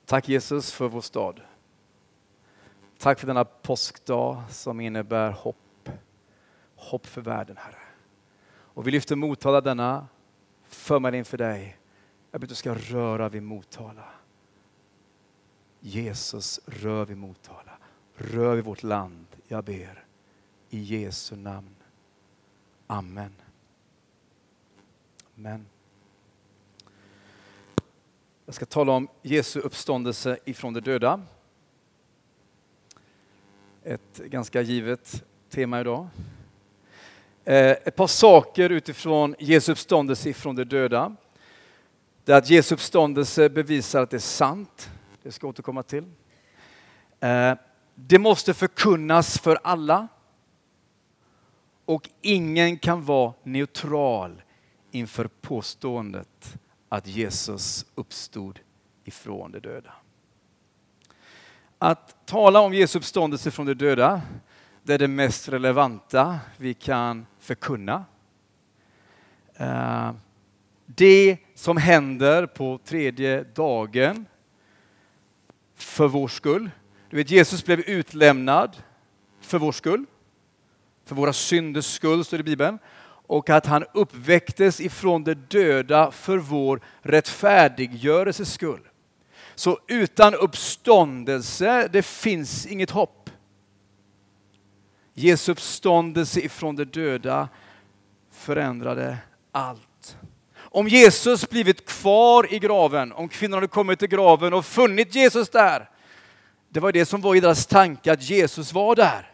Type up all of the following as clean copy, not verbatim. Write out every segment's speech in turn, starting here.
Tack Jesus för vår stad. Tack för denna påskdag som innebär hopp. Hopp för världen, Herre. Och vi lyfter Motala denna förmiddag inför dig. Jag ber att du ska röra vid Motala. Jesus, rör vid Motala. Rör vid vårt land, jag ber. I Jesu namn. Amen. Amen. Jag ska tala om Jesu uppståndelse ifrån de döda. Ett ganska givet tema idag. Ett par saker utifrån Jesu uppståndelse ifrån de döda. Det är att Jesu uppståndelse bevisar att det är sant. Det ska jag återkomma till. Det måste förkunnas för alla. Och ingen kan vara neutral inför påståendet att Jesus uppstod ifrån de döda. Att tala om Jesu uppståndelse från de döda, det är det mest relevanta vi kan förkunna. Det som händer på tredje dagen för vår skull. Du vet, Jesus blev utlämnad för vår skull. För våra synders skull, står det i Bibeln. Och att han uppväcktes ifrån de döda för vår rättfärdiggörelses skull. Så utan uppståndelse, det finns inget hopp. Jesu uppståndelse ifrån de döda förändrade allt. Om Jesus blivit kvar i graven, om kvinnorna hade kommit till graven och funnit Jesus där. Det var det som var i deras tanke, att Jesus var där.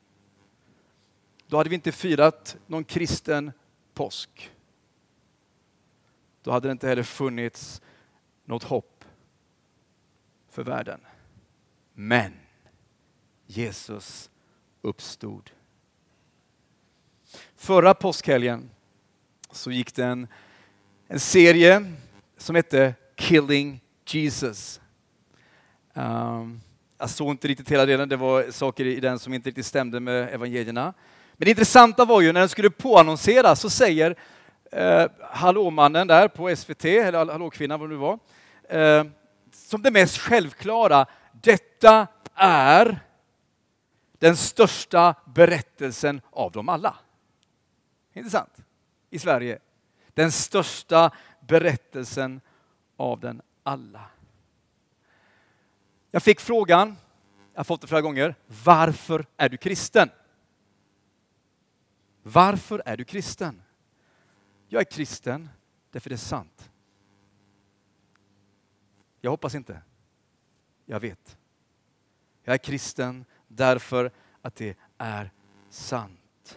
Då hade vi inte firat någon kristen påsk. Då hade det inte heller funnits något hopp för världen. Men Jesus uppstod. Förra påskhelgen så gick det en serie som hette Killing Jesus. Jag såg inte riktigt hela delen. Det var saker i den som inte riktigt stämde med evangelierna. Men det intressanta var ju när den skulle påannonseras så säger hallåmannen där på SVT, eller hallåkvinnan vad det nu var, som det mest självklara: detta är den största berättelsen av dem alla. Intressant. I Sverige. Den största berättelsen av den alla. Jag fick frågan, jag har fått det flera gånger: varför är du kristen? Varför är du kristen? Jag är kristen därför det är sant. Jag hoppas inte. Jag vet. Jag är kristen därför att det är sant.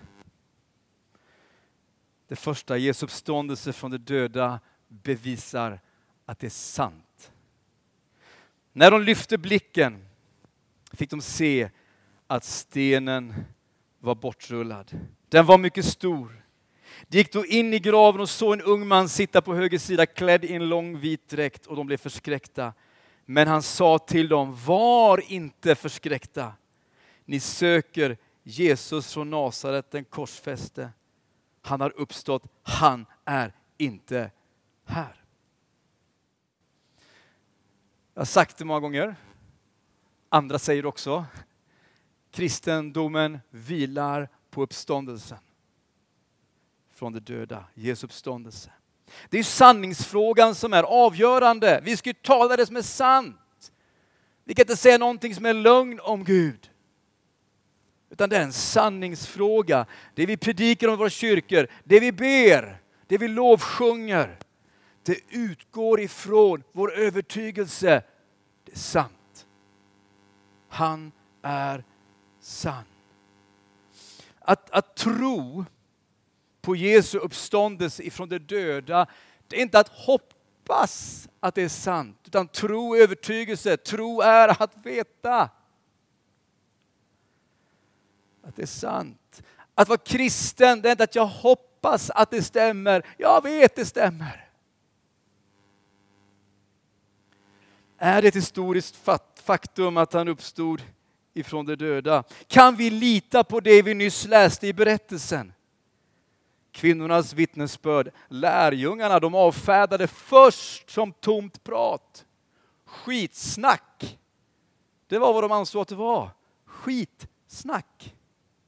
Det första, Jesu uppståndelse från de döda, bevisar att det är sant. När de lyfte blicken fick de se att stenen var bortrullad. Den var mycket stor. De gick då in i graven och såg en ung man sitta på höger sida klädd i en lång vit dräkt, och de blev förskräckta. Men han sa till dem: var inte förskräckta. Ni söker Jesus från Nasaret, den korsfäste. Han har uppstått. Han är inte här. Jag har sagt det många gånger. Andra säger också: kristendomen vilar på uppståndelsen från de döda. Jesu uppståndelse. Det är sanningsfrågan som är avgörande. Vi ska ju tala det som är sant. Vi kan inte säga någonting som är lögn om Gud. Utan det är en sanningsfråga. Det vi predikar om våra kyrkor, det vi ber, det vi lovsjunger, det utgår ifrån vår övertygelse. Det är sant. Han är sann. Att tro på Jesu uppståndelse ifrån de döda, det är inte att hoppas att det är sant, utan tro är övertygelse. Tro är att veta att det är sant. Att vara kristen, det är inte att jag hoppas att det stämmer. Jag vet det stämmer. Är det ett historiskt faktum att han uppstod ifrån de döda? Kan vi lita på det vi nyss läste i berättelsen? Kvinnornas vittnesbörd. Lärjungarna, de avfärdade först som tomt prat. skitsnack. Det var vad de ansåg att det var. Skitsnack.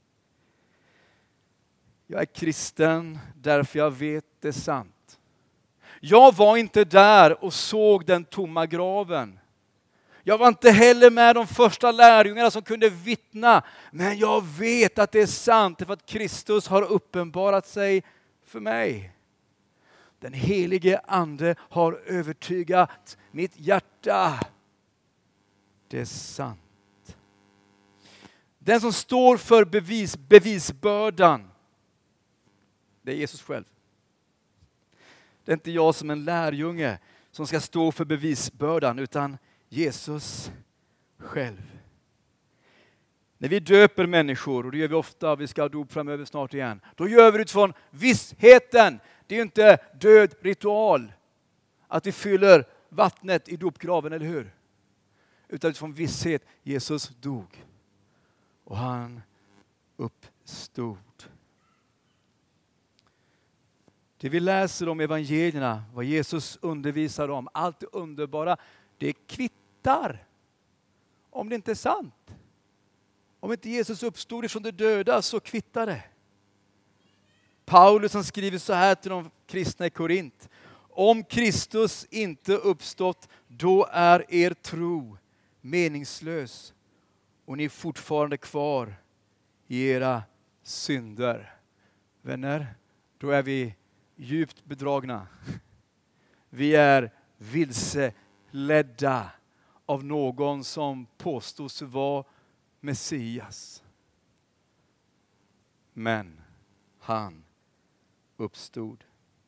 Jag är kristen därför jag vet det är sant. Jag var inte där och såg den tomma graven. Jag var inte heller med de första lärjungarna som kunde vittna. Men jag vet att det är sant för att Kristus har uppenbarat sig för mig. Den helige ande har övertygat mitt hjärta. Det är sant. Den som står för bevisbördan, det är Jesus själv. Det är inte jag som en lärjunge som ska stå för bevisbördan, utan Jesus själv. När vi döper människor, och det gör vi ofta, vi ska ha dop framöver snart igen, då gör vi det utifrån vissheten. Det är ju inte död ritual att vi fyller vattnet i dopgraven, eller hur? Utan utifrån visshet, Jesus dog och han uppstod. Det vi läser om evangelierna, vad Jesus undervisar om, allt det underbara, det kvittar om det inte är sant. Om inte Jesus uppstod ifrån de döda så kvittar det. Paulus, han skriver så här till de kristna i Korint: om Kristus inte uppstått, då är er tro meningslös och ni är fortfarande kvar i era synder. Vänner, då är vi djupt bedragna. Vi är vilseledda av någon som påstås vara Messias. Men han uppstod.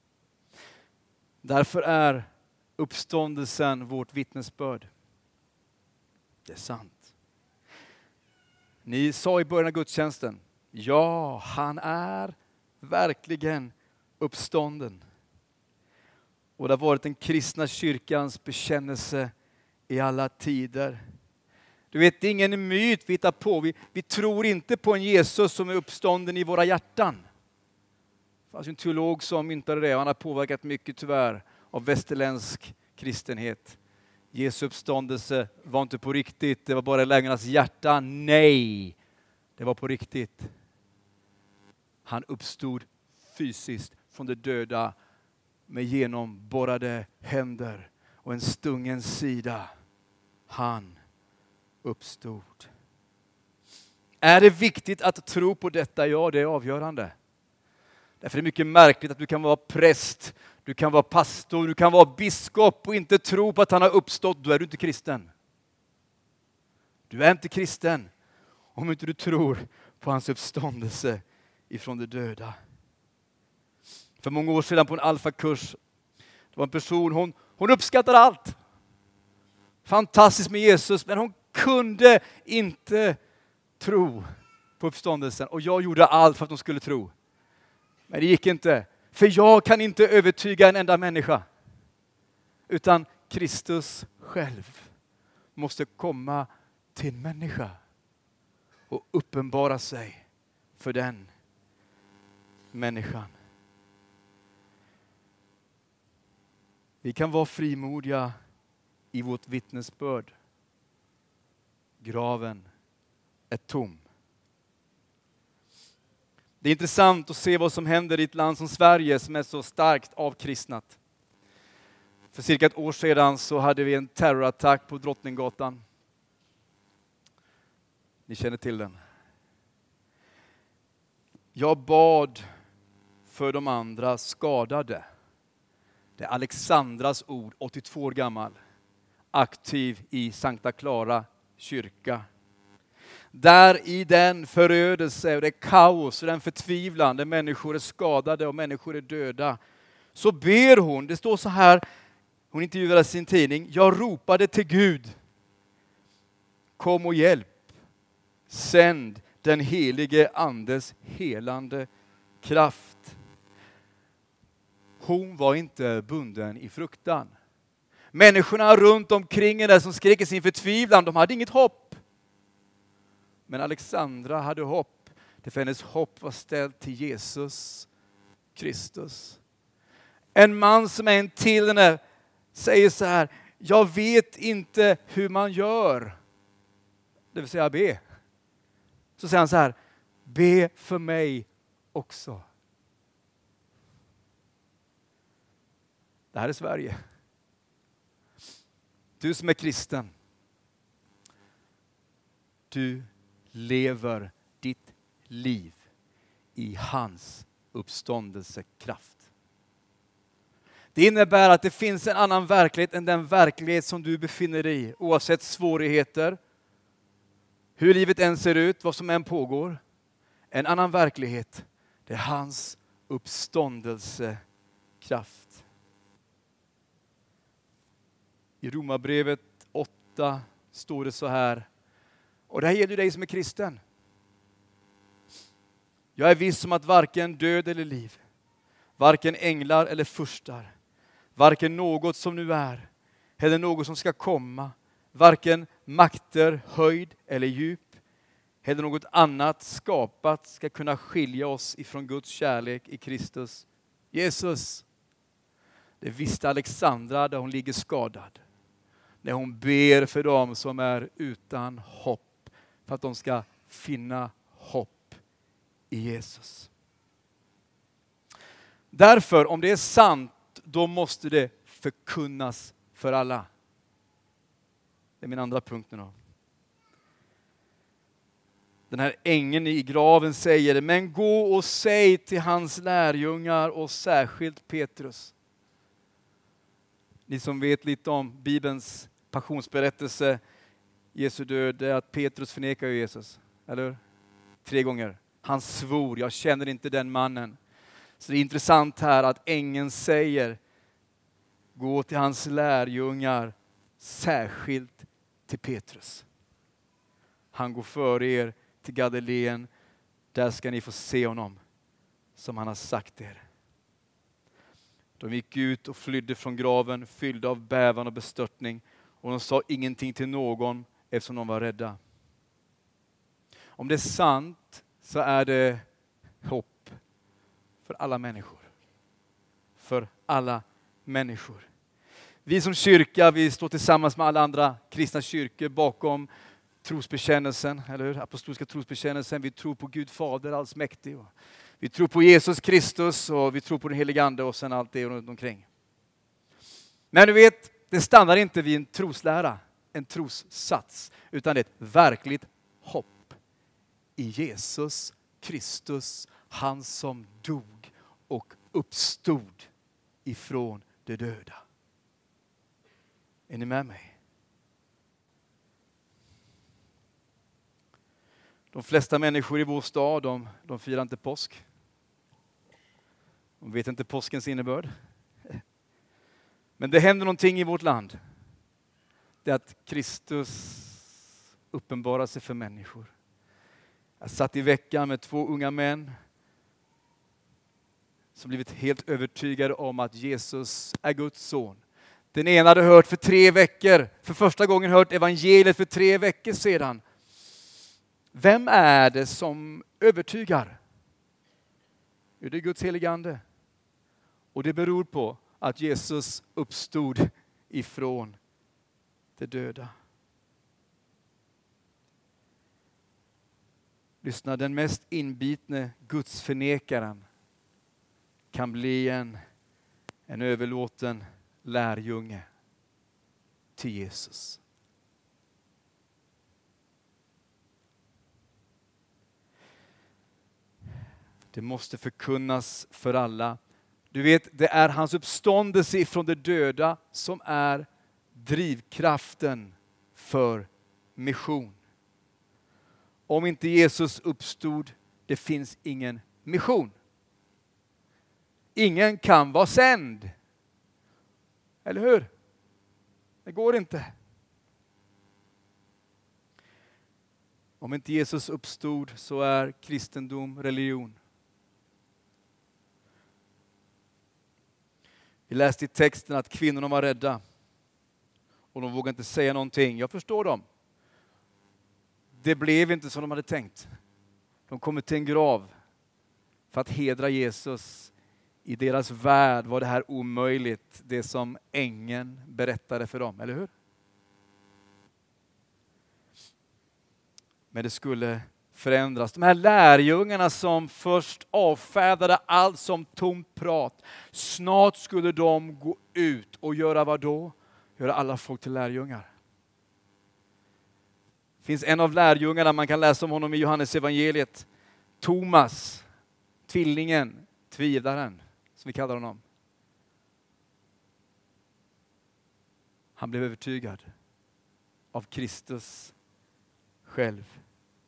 Därför är uppståndelsen vårt vittnesbörd. Det är sant. Ni sa i början av gudstjänsten, ja, han är verkligen uppstånden. Och det har varit den kristna kyrkans bekännelse i alla tider. Du vet, det är ingen myt vi hittar på. Vi tror inte på en Jesus som är uppstånden i våra hjärtan. Det fanns en teolog som myntade det, och han har påverkat mycket tyvärr av västerländsk kristenhet. Jesu uppståndelse var inte på riktigt, det var bara i lärjungarnas hjärta. Nej, det var på riktigt. Han uppstod fysiskt från de döda med genomborrade händer och en stungen sida. Han uppstod. Är det viktigt att tro på detta? Ja, det är avgörande. Därför är det mycket märkligt att du kan vara präst, du kan vara pastor, du kan vara biskop och inte tro på att han har uppstått. Då är du inte kristen. Du är inte kristen om inte du tror på hans uppståndelse ifrån de döda. För många år sedan på en alfakurs, det var en person, hon uppskattade allt. Fantastiskt med Jesus, men hon kunde inte tro på uppståndelsen. Och jag gjorde allt för att hon skulle tro. Men det gick inte. För jag kan inte övertyga en enda människa. Utan Kristus själv måste komma till en människa och uppenbara sig för den människan. Vi kan vara frimodiga i vårt vittnesbörd. Graven är tom. Det är intressant att se vad som händer i ett land som Sverige som är så starkt avkristnat. För cirka ett år sedan så hade vi en terrorattack på Drottninggatan. Ni känner till den. Jag bad för de andra skadade. Det är Alexandras ord, 82 år gammal. Aktiv i Sankta Clara kyrka. Där i den förödelse och det kaos och den förtvivlan där människor är skadade och människor är döda. Så ber hon, det står så här, hon intervjuade sin tidning: jag ropade till Gud. Kom och hjälp. Sänd den helige andes helande kraft. Hon var inte bunden i fruktan. Människorna runt omkring henne som skrek i sin förtvivlan, de hade inget hopp. Men Alexandra hade hopp. För hennes hopp var ställt till Jesus Kristus. En man som är en till henne säger så här: jag vet inte hur man gör. Det vill säga be. Så säger han så här, be för mig också. Det här är Sverige. Du som är kristen. Du lever ditt liv i hans uppståndelsekraft. Det innebär att det finns en annan verklighet än den verklighet som du befinner dig i. Oavsett svårigheter, hur livet än ser ut, vad som än pågår. En annan verklighet, det är hans uppståndelsekraft. I Romarbrevet 8 står det så här. Och det här gäller dig som är kristen. Jag är viss om att varken död eller liv, varken änglar eller furstar, varken något som nu är, eller något som ska komma, varken makter, höjd eller djup, eller något annat skapat ska kunna skilja oss ifrån Guds kärlek i Kristus Jesus. Det visste Alexandra där hon ligger skadad. När hon ber för dem som är utan hopp. För att de ska finna hopp i Jesus. Därför, om det är sant, då måste det förkunnas för alla. Det är min andra punkt nu då. Den här ängeln i graven säger, men gå och säg till hans lärjungar och särskilt Petrus. Ni som vet lite om Bibelns passionsberättelse, Jesu död, det är att Petrus förnekar Jesus. Eller hur? 3 gånger. Han svor, jag känner inte den mannen. Så det är intressant här att ängeln säger, gå till hans lärjungar, särskilt till Petrus. Han går före er till Galileen, där ska ni få se honom som han har sagt er. De gick ut och flydde från graven, fyllda av bävan och bestörtning, och de sa ingenting till någon eftersom de var rädda. Om det är sant så är det hopp för alla människor. För alla människor. Vi som kyrka, vi står tillsammans med alla andra kristna kyrkor bakom trosbekännelsen, eller hur? Apostoliska trosbekännelsen. Vi tror på Gud Fader allsmäktig. Vi tror på Jesus Kristus och vi tror på den helige Ande och sen allt det runt omkring. Men du vet, det stannar inte vid en troslära, en trossats, utan det är ett verkligt hopp i Jesus Kristus, han som dog och uppstod ifrån de döda. Är ni med mig? De flesta människor i vår stad, de firar inte påsk. De vet inte påskens innebörd. Men det händer någonting i vårt land. Det är att Kristus uppenbarar sig för människor. Jag satt i veckan med 2 unga män som blivit helt övertygade om att Jesus är Guds son. Den ena hade hört för första gången hört evangeliet för 3 veckor sedan. Vem är det som övertygar? Jo, det är Guds helige Ande. Och det beror på att Jesus uppstod ifrån de döda. Lyssna, den mest inbitne gudsförnekaren kan bli en överlåten lärjunge till Jesus. Det måste förkunnas för alla. Du vet, det är hans uppståndelse ifrån de döda som är drivkraften för mission. Om inte Jesus uppstod, det finns ingen mission. Ingen kan vara sänd. Eller hur? Det går inte. Om inte Jesus uppstod så är kristendom religion. Vi läste i texten att kvinnorna var rädda. Och de vågade inte säga någonting. Jag förstår dem. Det blev inte som de hade tänkt. De kommer till en grav för att hedra Jesus I deras värld var det här omöjligt, det som ängeln berättade för dem, eller hur? Men det skulle förändras. De här lärjungarna som först avfärdade allt som tomt prat, snart skulle de gå ut och göra vad då? Göra alla folk till lärjungar. Det finns en av lärjungarna, man kan läsa om honom i Johannes evangeliet. Thomas, tvillingen, tvivlaren, som vi kallar honom. Han blev övertygad av Kristus själv.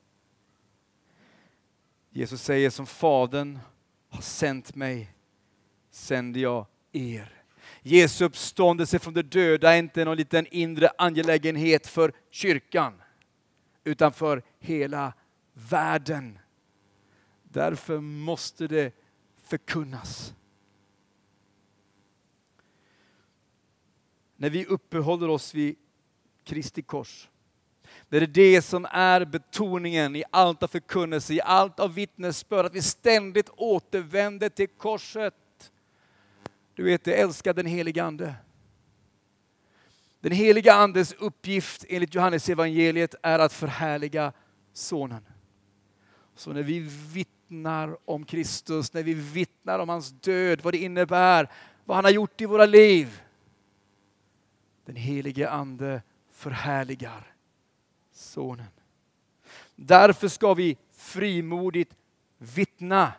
Jesus säger, som Fadern har sänt mig, sänder jag er. Jesu uppståndelse från de döda är inte någon liten inre angelägenhet för kyrkan, utan för hela världen. Därför måste det förkunnas. När vi uppehåller oss vid Kristi kors, det är det som är betoningen i allt av förkunnelse, i allt av vittnesbörd, att vi ständigt återvänder till korset. Du vet, jag älskar den heliga ande. Den heliga andes uppgift enligt Johannes evangeliet är att förhärliga sonen. Så när vi vittnar om Kristus, när vi vittnar om hans död, vad det innebär, vad han har gjort i våra liv. Den helige ande förhärligar sonen. Därför ska vi frimodigt vittna.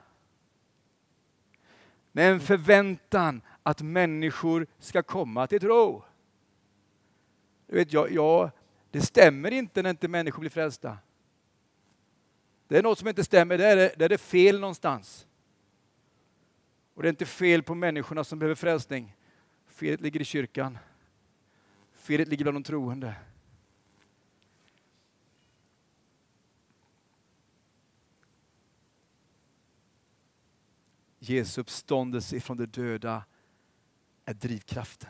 Med en förväntan att människor ska komma till tro. Du vet, det stämmer inte när inte människor blir frälsta. Det är något som inte stämmer, där är det fel någonstans. Och det är inte fel på människorna som behöver frälsning. Felet ligger i kyrkan. Felet ligger bland de troende. Jesu uppståndelse från de döda är drivkraften.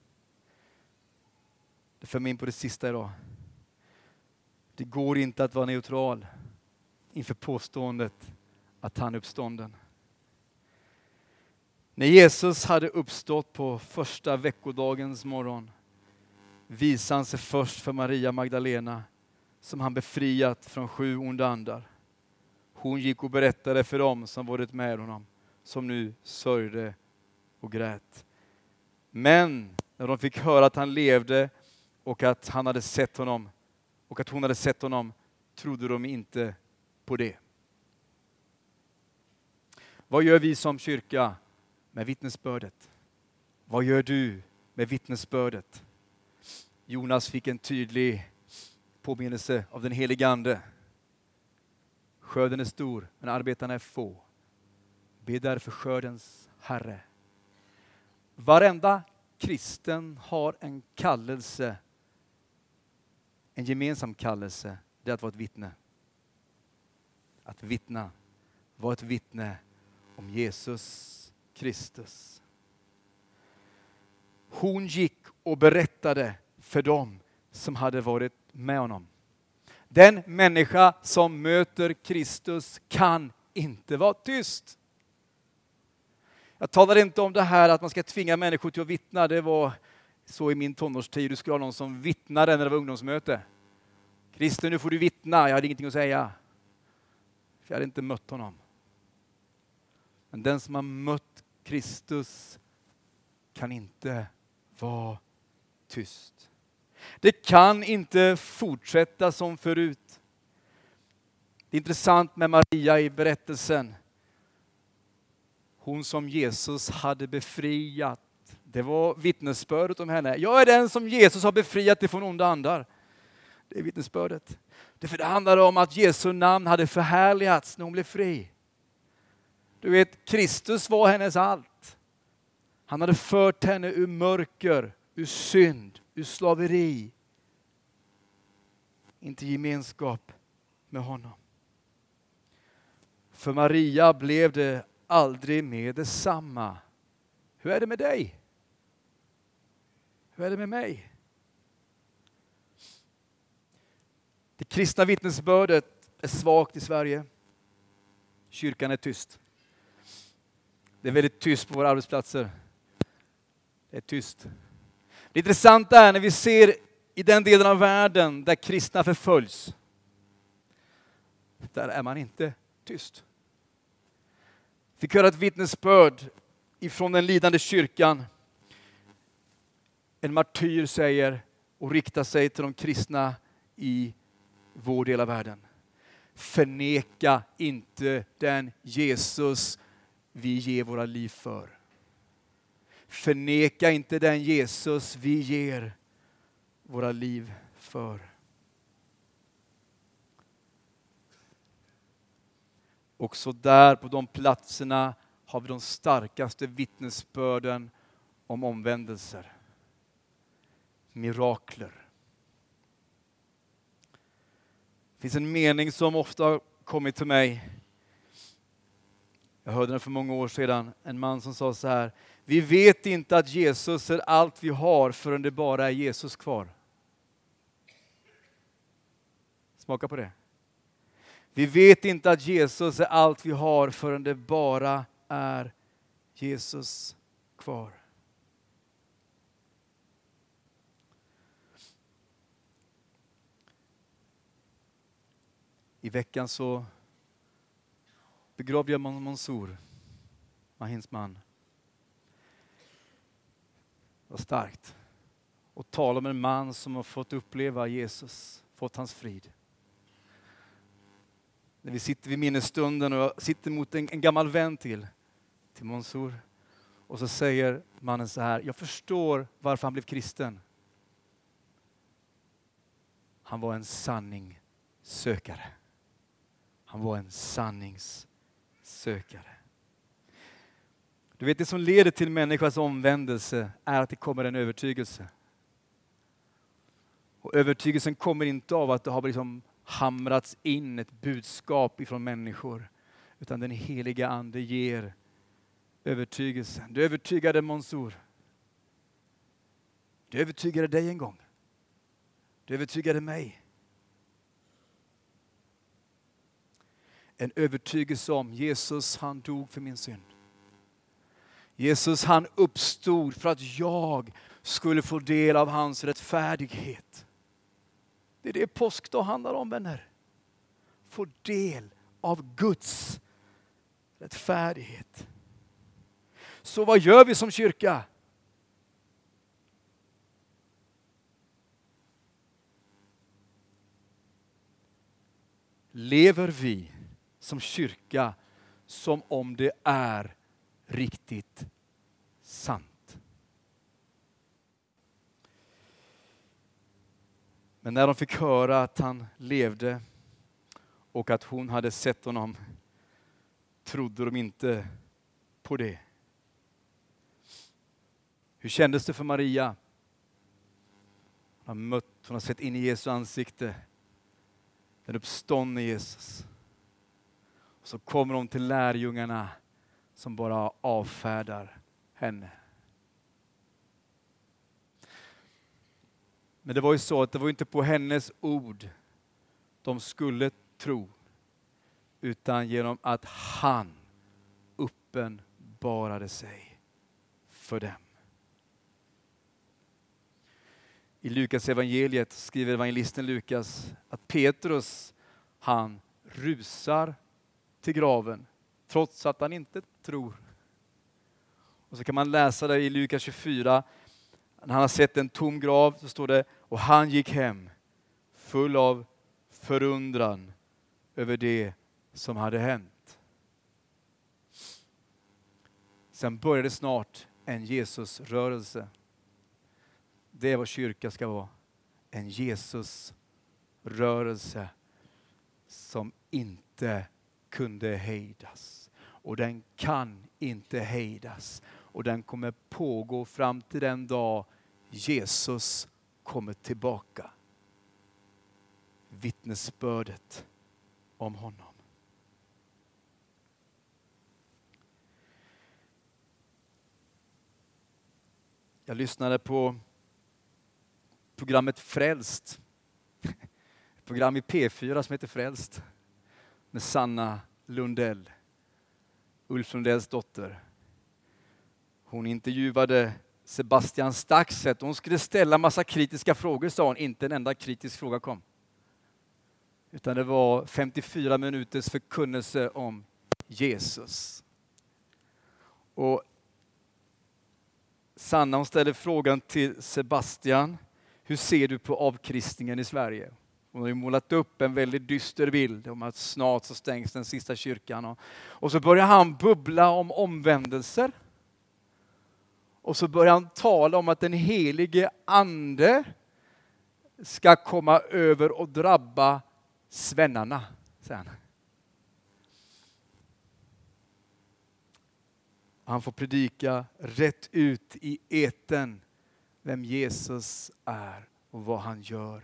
Det för mig in på det sista idag. Det går inte att vara neutral inför påståendet att han är uppstånden. När Jesus hade uppstått på första veckodagens morgon visade han sig först för Maria Magdalena, som han befriat från 7 onda andar. Hon gick och berättade för dem som varit med honom, som nu sörjde och grät. Men när de fick höra att han levde och att han hade sett honom och att hon hade sett honom, trodde de inte på det. Vad gör vi som kyrka med vittnesbördet? Vad gör du med vittnesbördet? Jonas fick en tydlig påminnelse av den helige ande. Skörden är stor, men arbetarna är få. Be därför skördens Herre. Varenda kristen har en kallelse, en gemensam kallelse, det är att vara ett vittne. Att vittna, vara ett vittne om Jesus Kristus. Hon gick och berättade för dem som hade varit med honom. Den människa som möter Kristus kan inte vara tyst. Jag talar inte om det här att man ska tvinga människor till att vittna. Det var så i min tonårstid. Du skulle ha någon som vittnade när det var ungdomsmöte. Christer, nu får du vittna. Jag hade ingenting att säga. För jag hade inte mött honom. Men den som har mött Kristus kan inte vara tyst. Det kan inte fortsätta som förut. Det är intressant med Maria i berättelsen. Hon som Jesus hade befriat. Det var vittnesbördet om henne. Jag är den som Jesus har befriat ifrån onda andar. Det är vittnesbördet. Det handlar om att Jesu namn hade förhärligats när hon blev fri. Du vet, Kristus var hennes allt. Han hade fört henne ur mörker, ur synd, ur slaveri. Inte gemenskap med honom. För Maria blev det aldrig mer detsamma. Hur är det med dig? Hur är det med mig? Det kristna vittnesbördet är svagt i Sverige. Kyrkan är tyst. Det är väldigt tyst på våra arbetsplatser. Det är tyst. Det intressanta är när vi ser i den delen av världen där kristna förföljs. Där är man inte tyst. Fick höra ett vittnesbörd ifrån den lidande kyrkan. En martyr säger och riktar sig till de kristna i vår del av världen. Förneka inte den Jesus vi ger våra liv för. Förneka inte den Jesus vi ger våra liv för. Också där på de platserna har vi de starkaste vittnesbörden om omvändelser. Mirakler. Det finns en mening som ofta har kommit till mig. Jag hörde den för många år sedan. En man som sa så här: vi vet inte att Jesus är allt vi har förrän det bara är Jesus kvar. Smaka på det. Vi vet inte att Jesus är allt vi har förrän det bara är Jesus kvar. I veckan så begravde jag Mansour, Mahins man. Det var starkt. Och tala med en man som har fått uppleva Jesus, fått hans frid. När vi sitter vid minnesstunden och jag sitter mot en gammal vän till Mansour. Och så säger mannen så här: jag förstår varför han blev kristen. Han var en sanningssökare. Han var en sanningssökare. Du vet, det som leder till människans omvändelse är att det kommer en övertygelse. Och övertygelsen kommer inte av att det har liksom hamrats in ett budskap ifrån människor. Utan den heliga ande ger övertygelsen. Du övertygade Mansour. Du övertygade dig en gång. Du övertygade mig. En övertygelse om Jesus, han dog för min synd. Jesus, han uppstod för att jag skulle få del av hans rättfärdighet. Det är det påskdag handlar om, vänner. Få del av Guds rättfärdighet. Så vad gör vi som kyrka? Lever vi som kyrka som om det är riktigt sant? Men när de fick höra att han levde och att hon hade sett honom, trodde de inte på det. Hur kändes det för Maria? Hon har sett in i Jesu ansikte. Den uppståndne Jesus. Och så kommer de till lärjungarna som bara avfärdar henne. Men det var ju så att det var inte på hennes ord de skulle tro, utan genom att han uppenbarade sig för dem. I Lukas evangeliet skriver evangelisten Lukas att Petrus, han rusar till graven trots att han inte tror. Och så kan man läsa det i Lukas 24. När han har sett en tom grav så står det: och han gick hem full av förundran över det som hade hänt. Sen började snart en Jesusrörelse. Det är vad kyrka ska vara. En Jesusrörelse som inte kunde hejdas. Och den kan inte hejdas. Och den kommer pågå fram till den dag Jesus kommer tillbaka. Vittnesbördet om honom. Jag lyssnade på programmet Frälst. Ett program i P4 som heter Frälst. Med Sanna Lundell. Ulf Lundells dotter. Hon intervjuade Sebastian Staxet. Hon skulle ställa massa kritiska frågor, sa hon. Inte en enda kritisk fråga kom. Utan det var 54 minuters förkunnelse om Jesus. Och Sanna, hon ställde frågan till Sebastian: hur ser du på avkristningen i Sverige? Hon har ju målat upp en väldigt dyster bild om att snart så stängs den sista kyrkan. Och så börjar han bubbla om omvändelser. Och så börjar han tala om att den helige ande ska komma över och drabba svennarna, säger han. Han får predika rätt ut i eten vem Jesus är och vad han gör.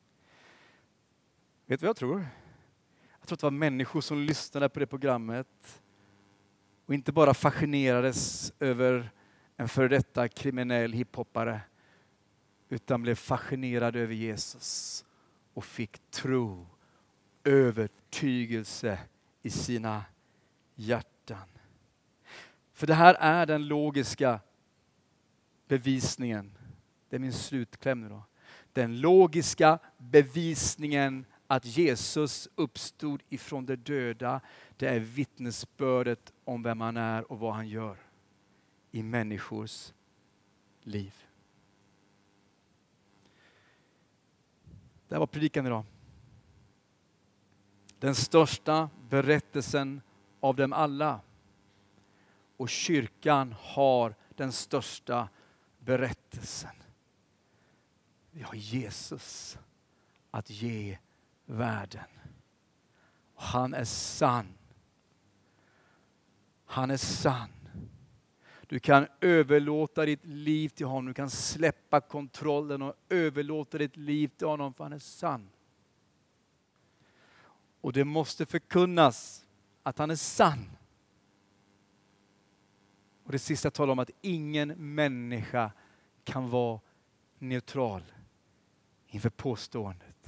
Vet du vad jag tror? Jag tror att det var människor som lyssnade på det programmet och inte bara fascinerades över en före detta kriminell hiphoppare, utan blev fascinerade över Jesus och fick tro, övertygelse i sina hjärtan. För det här är den logiska bevisningen. Det är min slutkläm nu då. Den logiska bevisningen att Jesus uppstod ifrån de döda, det är vittnesbördet om vem han är och vad han gör i människors liv. Det här var predikan idag. Den största berättelsen av dem alla. Och kyrkan har den största berättelsen. Vi har Jesus att ge världen. Och han är sann. Han är sann. Du kan överlåta ditt liv till honom. Du kan släppa kontrollen och överlåta ditt liv till honom, för han är sann. Och det måste förkunnas att han är sann. Och det sista talar om att ingen människa kan vara neutral inför påståendet.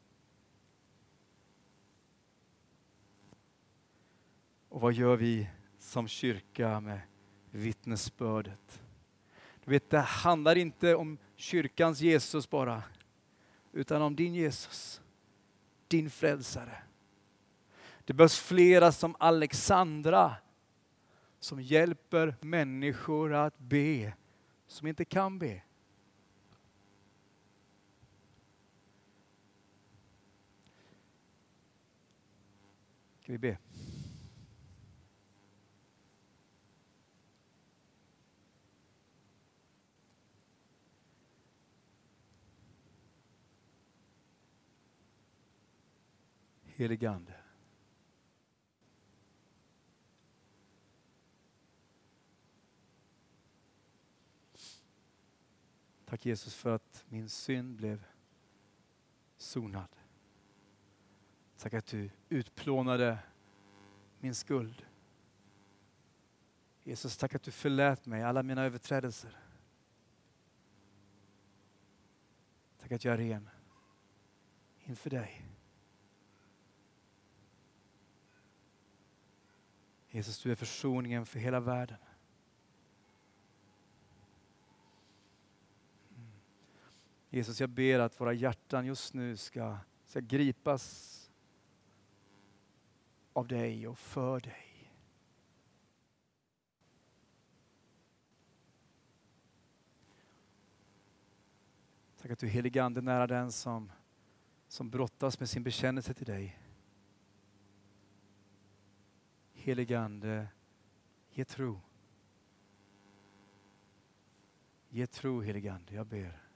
Och vad gör vi som kyrka med vittnesbördet? Du vet, det handlar inte om kyrkans Jesus bara, utan om din Jesus, din frälsare. Det behövs flera som Alexandra som hjälper människor att be som inte kan be. Ska vi be? Helige Ande. Tack Jesus för att min synd blev sonad. Tack att du utplånade min skuld. Jesus, tack att du förlät mig alla mina överträdelser. Tack att jag är ren inför dig. Jesus, du är försoningen för hela världen. Jesus, jag ber att våra hjärtan just nu ska gripas av dig och för dig. Tack att du, helige Ande, nära den som brottas med sin bekännelse till dig. Helige Ande, ge tro. Ge tro, helige Ande, jag ber.